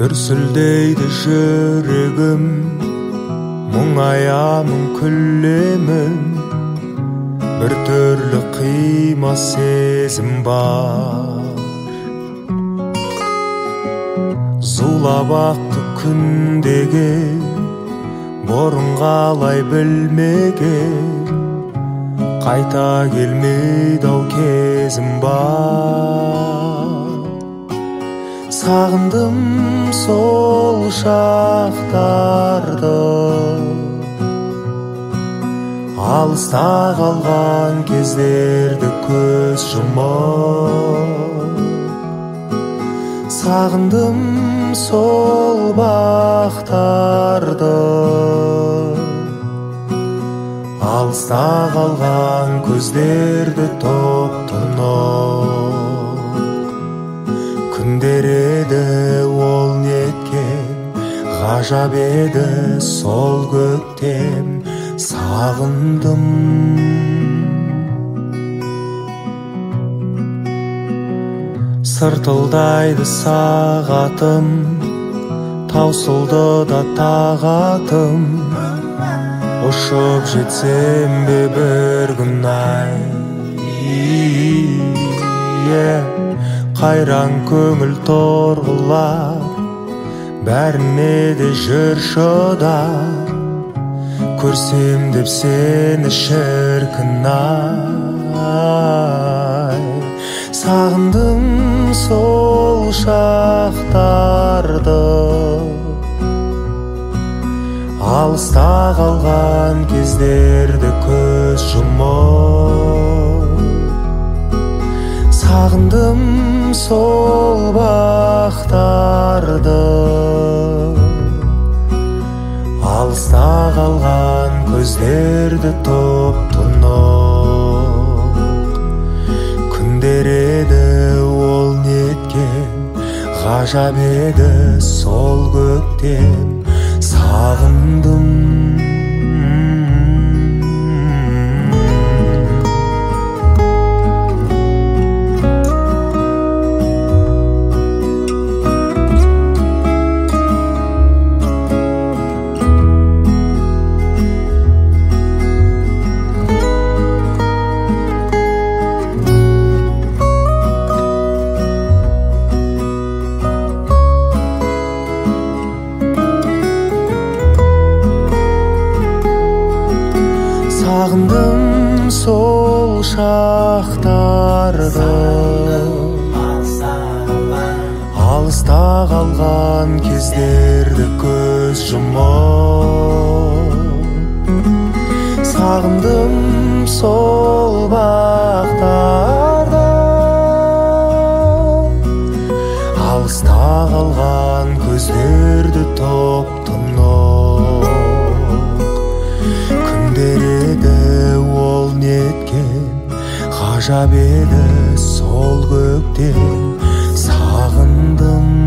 дүрсілдейді жүрегім, мұңаямын күлемін, бір түрлі қимас сезім бар. Зулап ақты күндегі бұрын қалай білмеген, қайта келмейді ау кезім бар. Сағындым сол шақтарды, алыста қалған кездерді көз жұмып. Сағындым сол бақтарды, алыста қалған көздерді топ-тұнық. Күндер еді ол неткен, ғажап еді сол көктем. Сағындым сыртылдайды сағатым, таусылды да тағатым. Ұшып жетсем бе бір күн ай, қайран көңіл торғылар, бәріне де жүр шыдап. Көрсем деп сені шіркін ай. Сағындым сол шақтарды, алыста қалған кездерді көз жұмып. Сағындым сол бақтарды, алыста қалған көздерді топ-тұнық. Күндер еді ол неткен, ғажап еді сол көктем. Сағындым Сағындым сол шақтарды, алыста қалған кездерді көз жұмып. Сағындым сол бақтарды, алыста қалған көздерді топ-тұнық. Күндер еді ол неткен, ғажап еді сол көктем. Сағындым